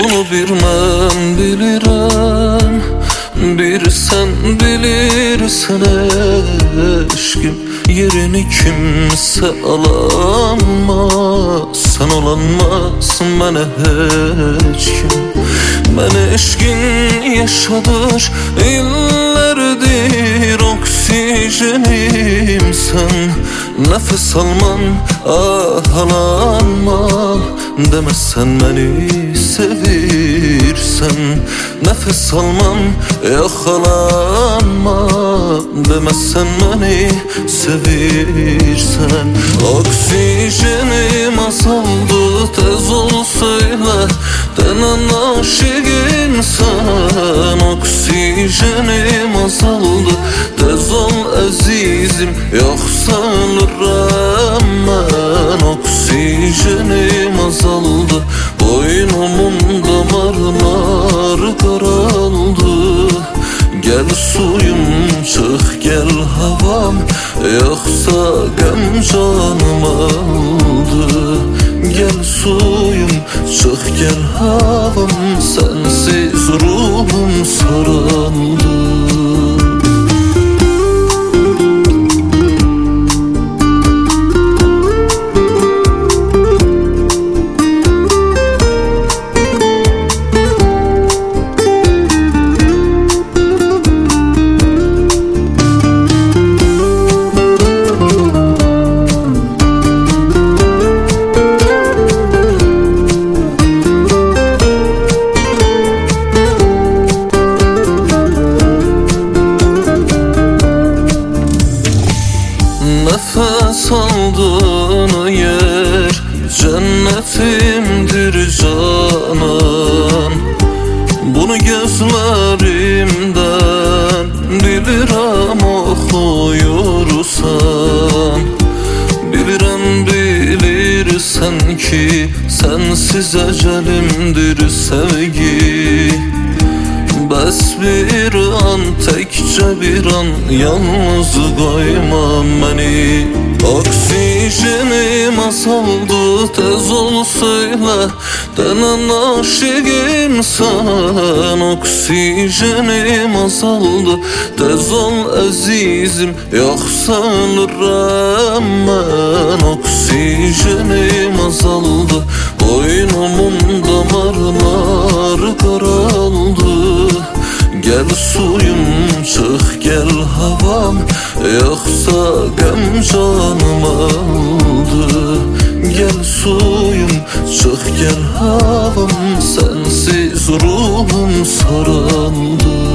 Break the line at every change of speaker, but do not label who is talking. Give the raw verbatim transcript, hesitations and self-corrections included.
Bunu bilmem bilirəm, bir sen bilirsen eşkim. Yerini kimse alamaz, sen olanmazsın mənə heç kim. Mən eşkin yaşadır illərdir, oksijenim sen. Nefes alman, ah alanma, demezsen beni sevirsen. Nefes alman, yakalanma, demezsen beni sevirsen. Oksijenim azaldı, tez ol söyle, denen aşıkımsan. Oksijenim azaldı, tez ol azizim, yoksa ölürüm ben. Oksijenim azaldı, boynumun damarları karaldı. Gel suyum çık gel havam, yoksa gəm canım aldı. Gel suyum çık gel havam, sensiz ruhum saraldı. Nefes aldığın yer cennetimdir canan. Bunu gözlerimden bilirəm oxuyursan. Bilirəm bilirsən ki sensiz ecelimdir sevgi. Bəs bir an, təkcə bir an yalnız qoyma məni. Oksijenim azaldı, tez ol söyle, denen aşıkımsan. Oksijenim azaldı, tez ol azizim, yoksa ölürəm mən. Oksijenim azaldı, boynumun damarları karaldı. Gel suyum çık gel havam, yoksa gəm canım aldı. Gel suyum çık gel havam, sensiz ruhum saraldı.